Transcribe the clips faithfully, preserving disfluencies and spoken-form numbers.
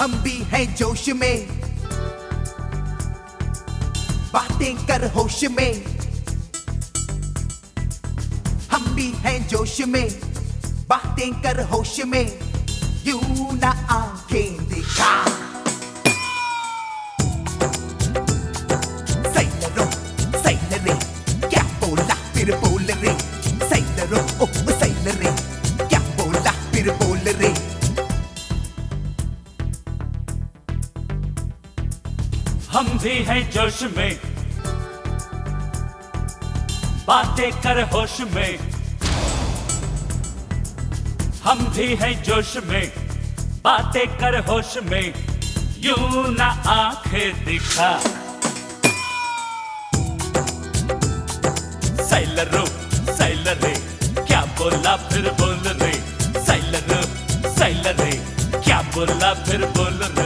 हम भी हैं जोश में, बातें कर होश में। हम भी हैं जोश में, बातें कर होश में। यूं ना आंखें दिखा। सैलरो सैलरे क्या बोला फिर बोल रे। सैलरो ओ सैलरे क्या बोला फिर बोल रे। हम भी हैं जोश में, बातें कर होश में। हम भी हैं जोश में, बातें कर होश में। यूं ना आंखें दिखा। सैलरो सैलरे क्या बोला फिर बोल रे। सैलरो सैलरे क्या बोला फिर बोल रे।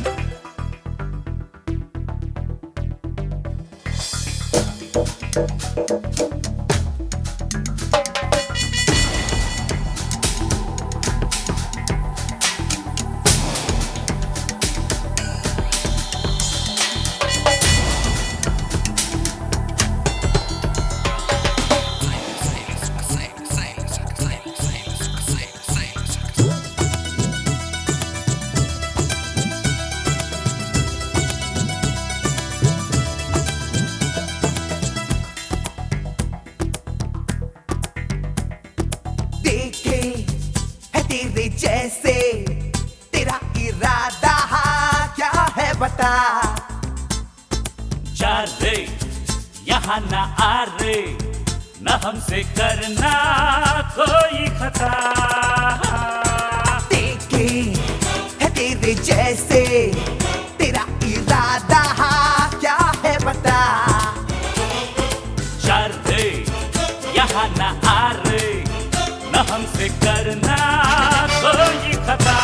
देखे है तेरे जैसे, तेरा इरादा क्या है बता। जा रे यहाँ ना आ रे, न हमसे करना कोई खता। देखे है तेरे जैसे, तेरा इरादा क्या है बता। जा रे यहाँ ना आ रे, न हमसे करना कोई खता।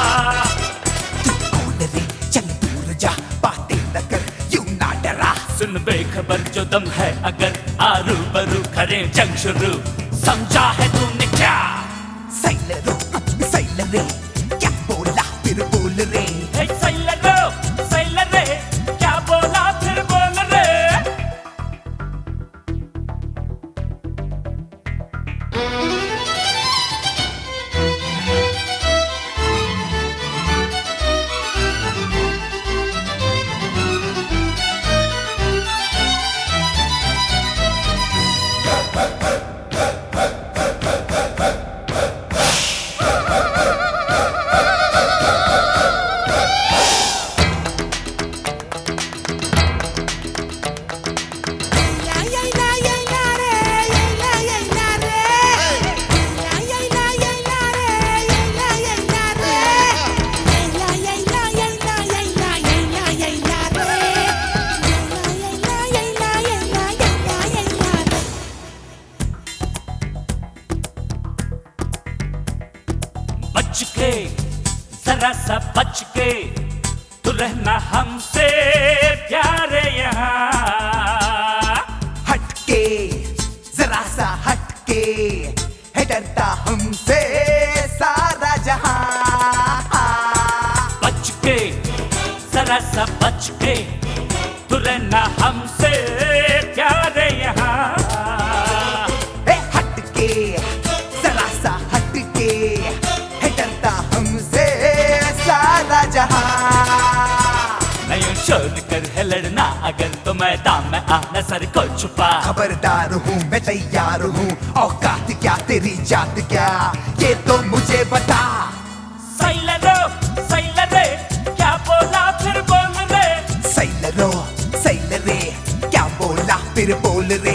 तू कौन रे चल दूर जा, बातें न कर यूं ना डरा। सुन बेखबर जो दम है अगर, आरू बरू करें जंग शुरू। समझा है तूने क्या। सैलरो सैलरे क्या बोला फिर बोल रे। हे सैलरो सैलरे क्या बोला फिर बोल रे। बच के जरा सा बच के, तू रहना हमसे प्यारे यहाँ। हट के जरा सा हट के, है डरता हमसे सारा जहां। बच के जरा सा बच के, तू रहना हमसे प्यारे यहाँ। ए हट के जरा सा हट के, है डरता हमसे सारा जहां। नहीं शोर कर है लड़ना अगर, तो मैदान में आना सर को छुपा। खबरदार हूँ मैं तैयार हूँ, औकात क्या तेरी जात क्या, ये तो मुझे बता। सैलरो सैलरे क्या बोला फिर बोल रे। सैलरो सैलरे क्या बोला फिर बोल रे।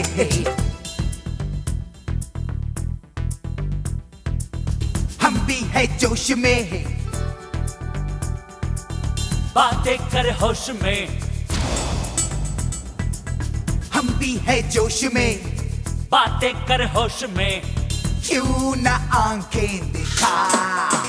हम भी है जोश में, बातें कर होश में। हम भी है जोश में, बातें कर होश में। क्यों ना आंखें दिखा।